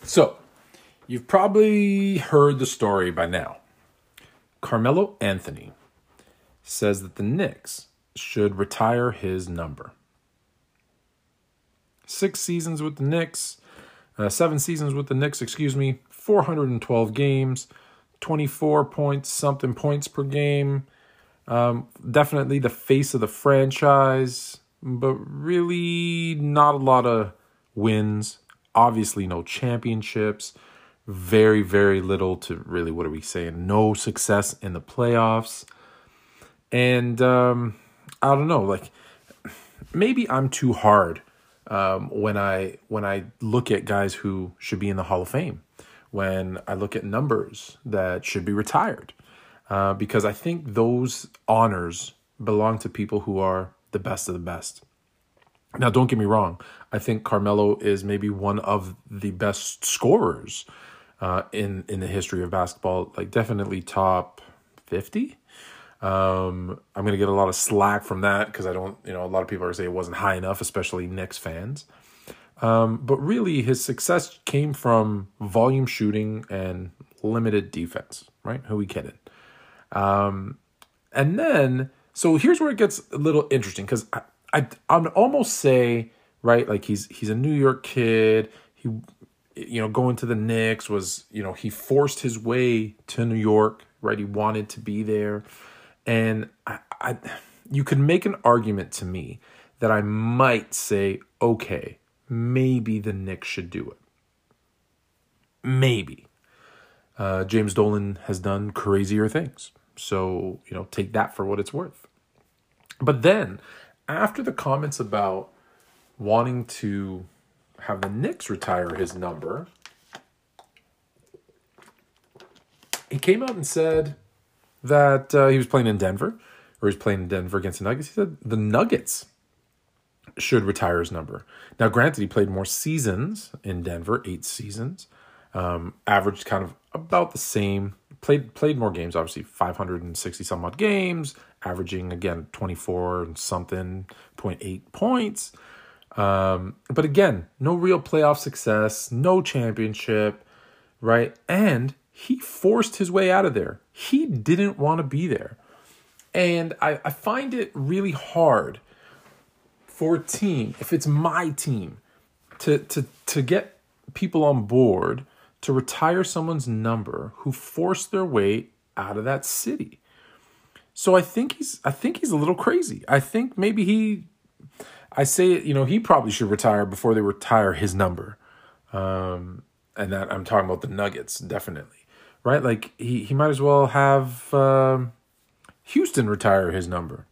So, you've probably heard the story by now. Carmelo Anthony says that the Knicks should retire his number. 6 seasons with the Knicks, 7 seasons with the Knicks, 412 games, 24 points, something points per game. Definitely the face of the franchise, but really not a lot of wins. Obviously, no championships. Very, very little to really, what are we saying? No success in the playoffs. And I don't know, like maybe I'm too hard when I look at guys who should be in the Hall of Fame, when I look at numbers that should be retired, because I think those honors belong to people who are the best of the best. Now, don't get me wrong. I think Carmelo is maybe one of the best scorers in the history of basketball. Like definitely top 50. I'm going to get a lot of slack from that because I don't, a lot of people are saying it wasn't high enough, especially Knicks fans. But really, his success came from volume shooting and limited defense, right? Who we kidding? And then, so here's where it gets a little interesting because I'd almost say, right, like he's a New York kid. He, going to the Knicks was, he forced his way to New York, right? He wanted to be there. And you could make an argument to me that I might say, okay, maybe the Knicks should do it. Maybe. James Dolan has done crazier things. So, take that for what it's worth. But then, after the comments about wanting to have the Knicks retire his number, he came out and said that he was playing in Denver, or he's playing in Denver against the Nuggets. He said the Nuggets should retire his number. Now, granted, he played more seasons in Denver, 8 seasons, averaged kind of about the same, played more games, obviously 560 some odd games, averaging, again, 24 and something, 0.8 points. But again, no real playoff success, no championship, right? And he forced his way out of there. He didn't want to be there. And I find it really hard for a team, if it's my team, to get people on board to retire someone's number who forced their way out of that city. So I think he's a little crazy. I think maybe he probably should retire before they retire his number. And that I'm talking about the Nuggets, definitely. Right? Like he might as well have Houston retire his number.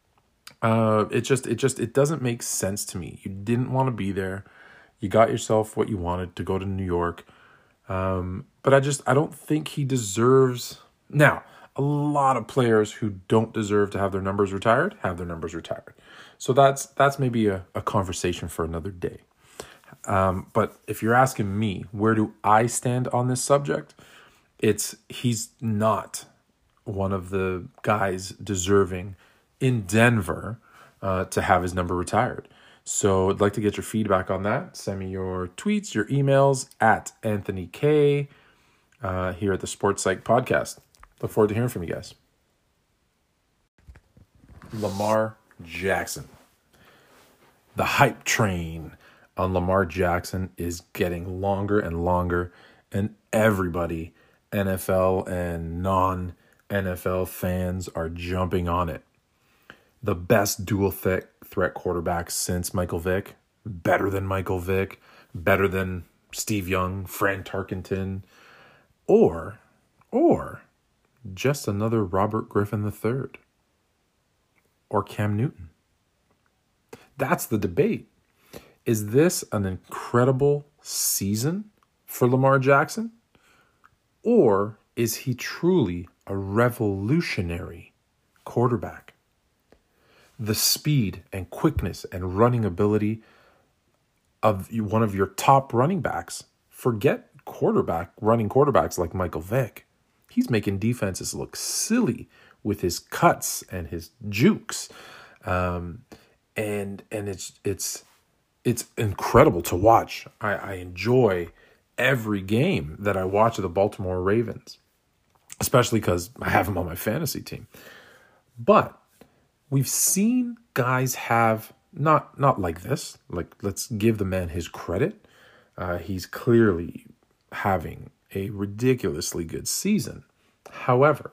It doesn't make sense to me. You didn't want to be there. You got yourself what you wanted to go to New York. But I don't think he deserves. Now, a lot of players who don't deserve to have their numbers retired have their numbers retired. So that's maybe a conversation for another day. But if you're asking me, where do I stand on this subject? He's not one of the guys deserving in Denver to have his number retired. So I'd like to get your feedback on that. Send me your tweets, your emails at Anthony K here at the Sports Psych Podcast. Look forward to hearing from you guys. Lamar Jackson. The hype train on Lamar Jackson is getting longer and longer, and everybody, NFL and non-NFL fans, are jumping on it. The best dual threat quarterback since Michael Vick, better than Michael Vick, better than Steve Young, Fran Tarkenton, or just another Robert Griffin III or Cam Newton. That's the debate. Is this an incredible season for Lamar Jackson? Or is he truly a revolutionary quarterback? The speed and quickness and running ability of one of your top running backs. Forget running quarterbacks like Michael Vick. He's making defenses look silly with his cuts and his jukes. And it's incredible to watch. I enjoy every game that I watch of the Baltimore Ravens, especially because I have him on my fantasy team. But we've seen guys have not like this. Like, let's give the man his credit. He's clearly having a ridiculously good season. However,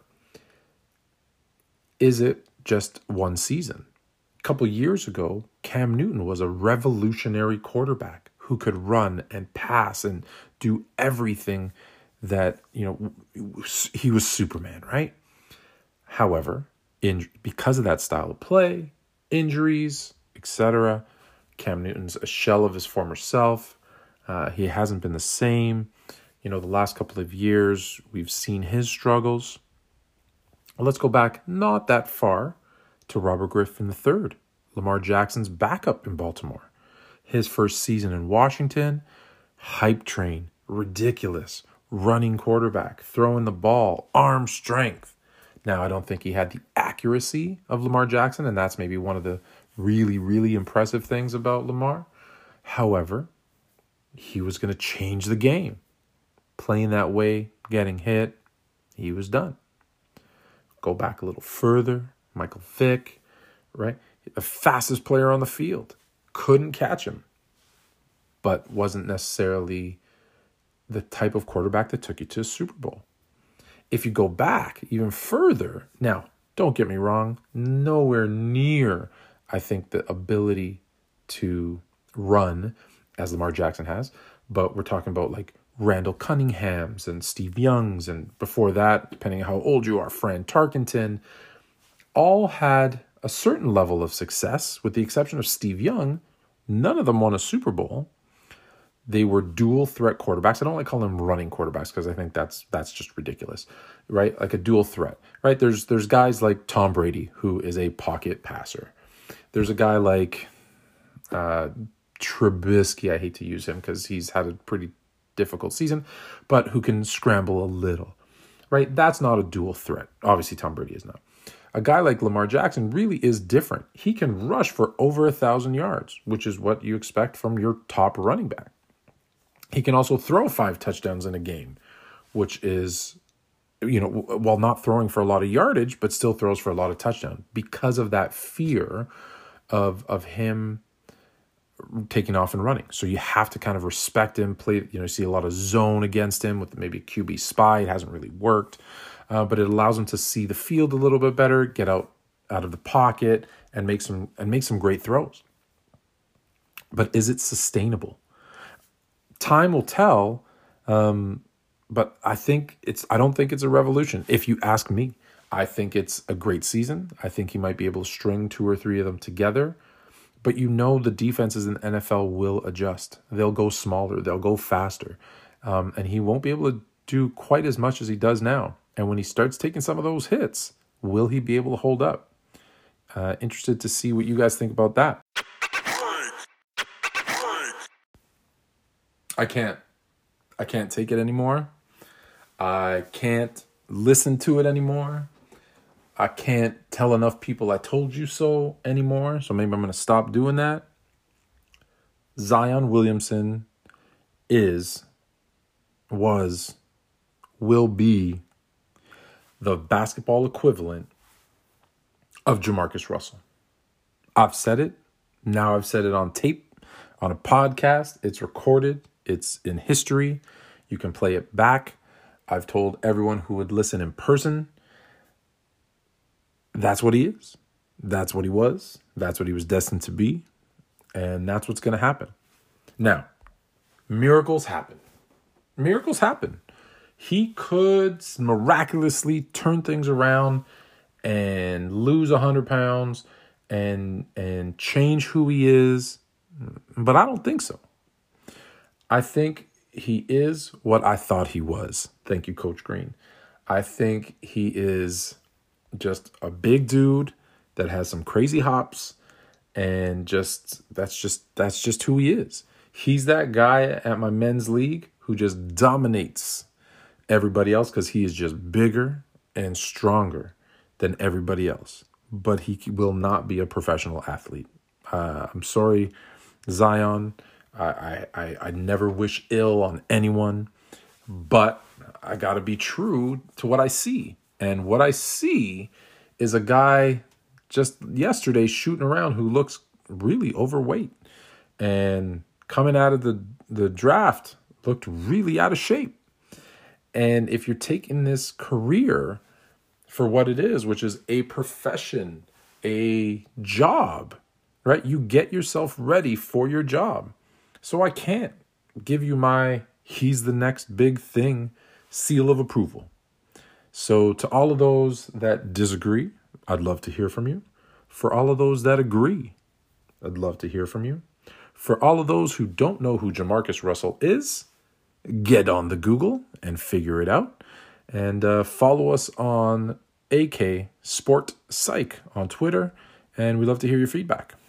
is it just one season? A couple years ago, Cam Newton was a revolutionary quarterback who could run and pass and do everything that, he was Superman, right? However, because of that style of play, injuries, etc., Cam Newton's a shell of his former self. He hasn't been the same. The last couple of years, we've seen his struggles. Let's go back not that far to Robert Griffin III, Lamar Jackson's backup in Baltimore. His first season in Washington, hype train, ridiculous, running quarterback, throwing the ball, arm strength. Now, I don't think he had the accuracy of Lamar Jackson, and that's maybe one of the really, really impressive things about Lamar. However, he was going to change the game. Playing that way, getting hit, he was done. Go back a little further, Michael Vick, right? The fastest player on the field. Couldn't catch him, but wasn't necessarily the type of quarterback that took you to a Super Bowl. If you go back even further, now, don't get me wrong, nowhere near, I think, the ability to run as Lamar Jackson has, but we're talking about like Randall Cunningham's and Steve Young's, and before that, depending on how old you are, Fran Tarkenton, all had a certain level of success, with the exception of Steve Young. None of them won a Super Bowl. They were dual threat quarterbacks. I don't like calling them running quarterbacks because I think that's just ridiculous, right? Like a dual threat, right? There's guys like Tom Brady, who is a pocket passer. There's a guy like Trubisky. I hate to use him because he's had a pretty difficult season, but who can scramble a little, right? That's not a dual threat. Obviously, Tom Brady is not. A guy like Lamar Jackson really is different. He can rush for over 1,000 yards, which is what you expect from your top running back. He can also throw 5 touchdowns in a game, which is, while not throwing for a lot of yardage, but still throws for a lot of touchdowns because of that fear of him taking off and running. So you have to kind of respect him, play, see a lot of zone against him with maybe QB spy. It hasn't really worked, but it allows him to see the field a little bit better, get out of the pocket and make some great throws. But is it sustainable? Time will tell, but I don't think it's a revolution. If you ask me, I think it's a great season. I think he might be able to string 2 or 3 of them together. But the defenses in the NFL will adjust. They'll go smaller. They'll go faster. And he won't be able to do quite as much as he does now. And when he starts taking some of those hits, will he be able to hold up? Interested to see what you guys think about that. I can't take it anymore. I can't listen to it anymore. I can't tell enough people I told you so anymore. So maybe I'm going to stop doing that. Zion Williamson will be the basketball equivalent of Jamarcus Russell. I've said it. Now I've said it on tape, on a podcast. It's recorded. It's in history. You can play it back. I've told everyone who would listen in person, that's what he is. That's what he was. That's what he was destined to be. And that's what's going to happen. Now, miracles happen. Miracles happen. He could miraculously turn things around and lose 100 pounds and change who he is. But I don't think so. I think he is what I thought he was. Thank you, Coach Green. I think he is just a big dude that has some crazy hops, and that's just who he is. He's that guy at my men's league who just dominates everybody else because he is just bigger and stronger than everybody else. But he will not be a professional athlete. I'm sorry, Zion. I never wish ill on anyone, but I got to be true to what I see. And what I see is a guy just yesterday shooting around who looks really overweight and coming out of the draft looked really out of shape. And if you're taking this career for what it is, which is a profession, a job, right? You get yourself ready for your job. So I can't give you my he's the next big thing seal of approval. So to all of those that disagree, I'd love to hear from you. For all of those that agree, I'd love to hear from you. For all of those who don't know who Jamarcus Russell is, get on the Google and figure it out. And follow us on AK Sport Psych on Twitter. And we'd love to hear your feedback.